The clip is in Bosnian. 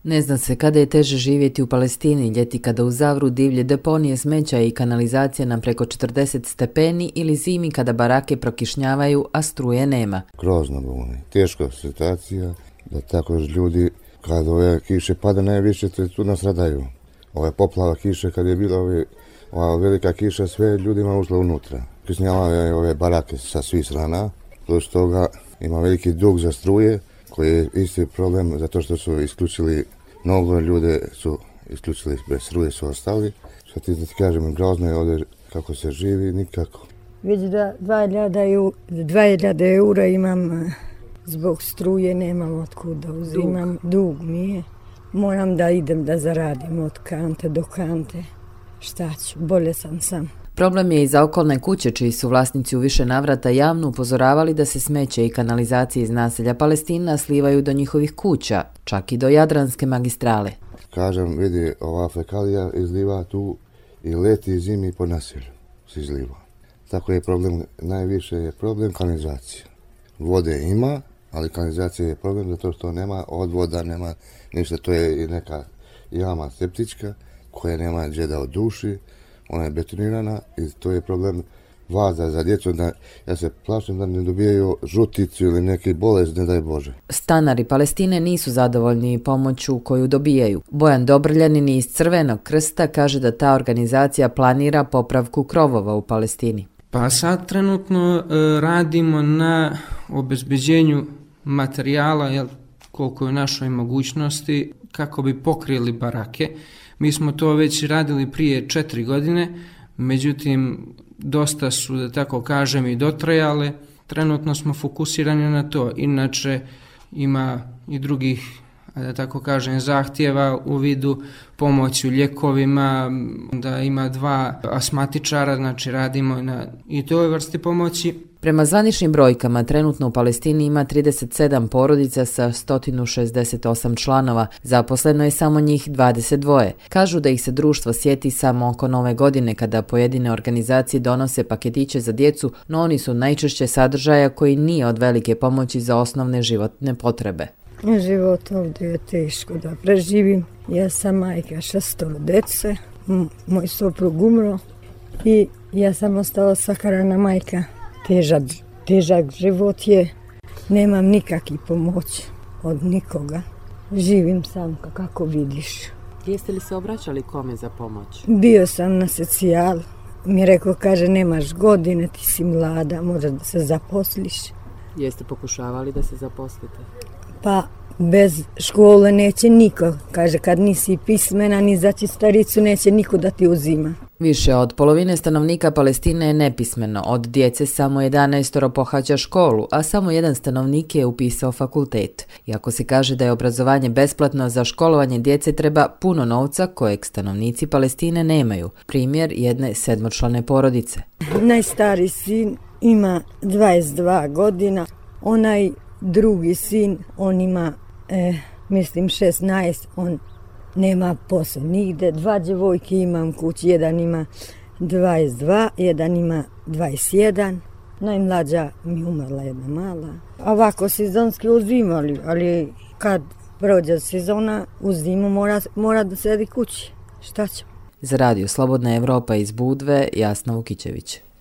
Ne zna se kada je teže živjeti u Palestini, ljeti kada u Zavru divlje deponije smeća i kanalizacija na preko 40 stepeni ili zimi kada barake prokišnjavaju, a struje nema. Grozno buni, teška situacija, da tako ljudi kad ove kiše pada najviše tu nas radaju. Ove poplava kiše kad je bila ova velika kiša, sve ljudima ušlo unutra. Kisnjavaju ove barake sa svih strana, plus toga ima veliki dug za struje, koji je isti problem zato što su isključili, mnogo ljude su isključili bez struje, su ostali. Što ti kažem, grozno je ovdje kako se živi, nikako. Već da 2000 eura imam zbog struje, nemam otkud da uzimam, dug mi je. Moram da idem da zaradim od kante do kante. Šta ću, bolje sam. Problem je i za okolne kuće, čiji su vlasnici u više navrata javno upozoravali da se smeće i kanalizacije iz naselja Palestina slivaju do njihovih kuća, čak i do Jadranske magistrale. Kažem, vidi, ova fekalija izliva tu i leti zimi po naselju se izliva. Tako je problem, najviše je problem kanalizacije. Vode ima, ali kanalizacija je problem zato što nema odvoda, nema ništa. To je i neka jama septička koja nema gdje da oduši. Ona je betonirana i to je problem vaza za djecu. Ja se plašim da ne dobijaju žuticu ili neki bolest, ne daj Bože. Stanari Palestine nisu zadovoljni pomoću koju dobijaju. Bojan Dobrljanin iz Crvenog krsta kaže da ta organizacija planira popravku krovova u Palestini. Pa sad trenutno radimo na obezbeđenju materijala, koliko je u našoj mogućnosti, kako bi pokrili barake. Mi smo to već radili prije 4 godine, međutim dosta su, da tako kažem, i dotrajale. Trenutno smo fokusirani na to, inače ima i drugih, da tako kažem, zahtjeva u vidu pomoći u lijekovima, da ima 2 astmatičara, znači radimo na i toj vrsti pomoći. Prema zvaničnim brojkama, trenutno u Palestini ima 37 porodica sa 168 članova, zaposleno je samo njih 22. Kažu da ih se društvo sjeti samo oko Nove godine kada pojedine organizacije donose paketiće za djecu, no oni su najčešće sadržaja koji nije od velike pomoći za osnovne životne potrebe. Život ovdje je teško da preživim. Ja sam majka 6 djece, moj suprug umro i ja sam ostala sahrana majka. Težak život je, nemam nikakvi pomoć od nikoga. Živim sam kako vidiš. Jeste li se obraćali kome za pomoć? Bio sam na socijal, mi rekao, kaže, nemaš godine, ti si mlada, možeš da se zaposliš. Jeste pokušavali da se zaposlite? Pa bez škole neće niko, kaže, kad nisi pismena ni za čistaricu neće niko da ti uzima. Više od polovine stanovnika Palestine je nepismeno, od djece samo 11 pohađa školu, a samo 1 stanovnik je upisao fakultet. Iako se kaže da je obrazovanje besplatno, za školovanje djece treba puno novca kojeg stanovnici Palestine nemaju. Primjer jedne 7-člane porodice. Najstariji sin ima 22 godina, onaj drugi sin, on ima, mislim 16, on nema posao nigde. 2 djevojke imam kući, jedan ima 22, jedan ima 21. Najmlađa mi umrla, jedna mala. Ovako sezonski uzimali, ali kad prođe sezona u zimu mora da sedi kući. Šta ćemo? Za radio Slobodna Evropa iz Budve, Jasna Vukićević.